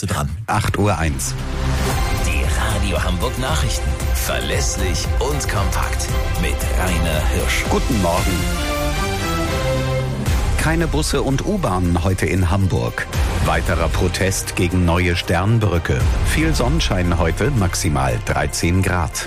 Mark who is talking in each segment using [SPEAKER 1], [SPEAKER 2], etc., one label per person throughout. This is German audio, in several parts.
[SPEAKER 1] bist du dran.
[SPEAKER 2] 8:01 Uhr.
[SPEAKER 3] Die Radio Hamburg Nachrichten. Verlässlich und kompakt. Mit Rainer Hirsch.
[SPEAKER 2] Guten Morgen. Keine Busse und U-Bahnen heute in Hamburg. Weiterer Protest gegen neue Sternbrücke. Viel Sonnenschein heute, maximal 13 Grad.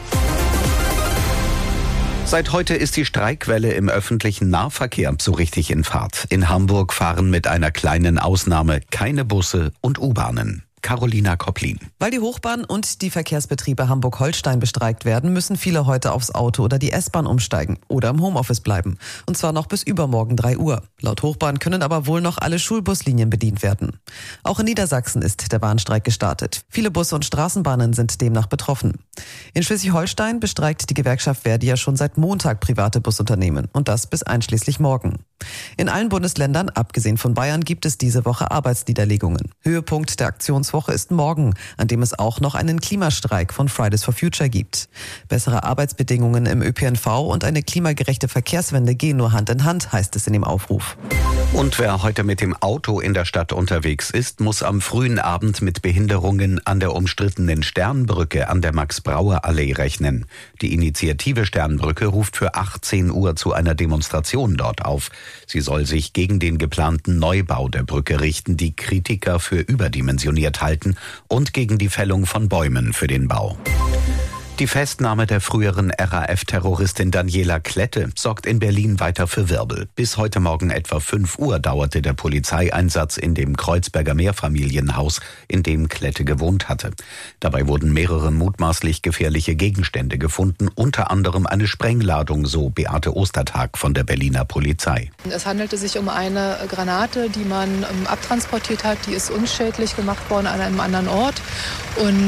[SPEAKER 2] Seit heute ist die Streikwelle im öffentlichen Nahverkehr so richtig in Fahrt. In Hamburg fahren mit einer kleinen Ausnahme keine Busse und U-Bahnen. Carolina Kopplin.
[SPEAKER 4] Weil die Hochbahn und die Verkehrsbetriebe Hamburg-Holstein bestreikt werden, müssen viele heute aufs Auto oder die S-Bahn umsteigen oder im Homeoffice bleiben. Und zwar noch bis übermorgen 3 Uhr. Laut Hochbahn können aber wohl noch alle Schulbuslinien bedient werden. Auch in Niedersachsen ist der Bahnstreik gestartet. Viele Busse und Straßenbahnen sind demnach betroffen. In Schleswig-Holstein bestreikt die Gewerkschaft Verdi ja schon seit Montag private Busunternehmen und das bis einschließlich morgen. In allen Bundesländern, abgesehen von Bayern, gibt es diese Woche Arbeitsniederlegungen. Höhepunkt der Aktionswoche ist morgen, an dem es auch noch einen Klimastreik von Fridays for Future gibt. Bessere Arbeitsbedingungen im ÖPNV und eine klimagerechte Verkehrswende gehen nur Hand in Hand, heißt es in dem Aufruf.
[SPEAKER 2] Und wer heute mit dem Auto in der Stadt unterwegs ist, muss am frühen Abend mit Behinderungen an der umstrittenen Sternbrücke an der Max-Brauer-Allee rechnen. Die Initiative Sternbrücke ruft für 18 Uhr zu einer Demonstration dort auf. Sie soll sich gegen den geplanten Neubau der Brücke richten, die Kritiker für überdimensioniert halten, und gegen die Fällung von Bäumen für den Bau. Die Festnahme der früheren RAF-Terroristin Daniela Klette sorgt in Berlin weiter für Wirbel. Bis heute Morgen etwa 5 Uhr dauerte der Polizeieinsatz in dem Kreuzberger Mehrfamilienhaus, in dem Klette gewohnt hatte. Dabei wurden mehrere mutmaßlich gefährliche Gegenstände gefunden, unter anderem eine Sprengladung, so Beate Ostertag von der Berliner Polizei.
[SPEAKER 5] Es handelte sich um eine Granate, die man abtransportiert hat. Die ist unschädlich gemacht worden an einem anderen Ort. Und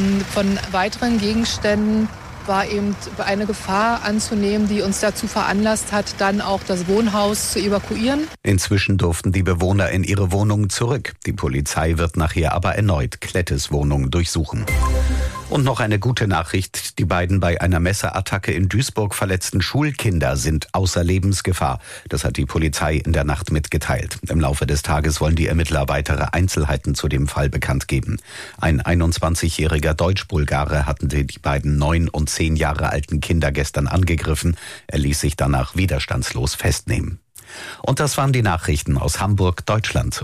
[SPEAKER 5] von weiteren Gegenständen war eben eine Gefahr anzunehmen, die uns dazu veranlasst hat, dann auch das Wohnhaus zu evakuieren. Inzwischen durften die Bewohner in ihre Wohnungen zurück. Die Polizei wird nachher aber erneut Klettes Wohnung durchsuchen. Und noch eine gute Nachricht. Die beiden bei einer Messerattacke in Duisburg verletzten Schulkinder sind außer Lebensgefahr. Das hat die Polizei in der Nacht mitgeteilt. Im Laufe des Tages wollen die Ermittler weitere Einzelheiten zu dem Fall bekannt geben. Ein 21-jähriger Deutsch-Bulgare hatten die beiden 9 und 10 Jahre alten Kinder gestern angegriffen. Er ließ sich danach widerstandslos festnehmen. Und das waren die Nachrichten aus Hamburg, Deutschland.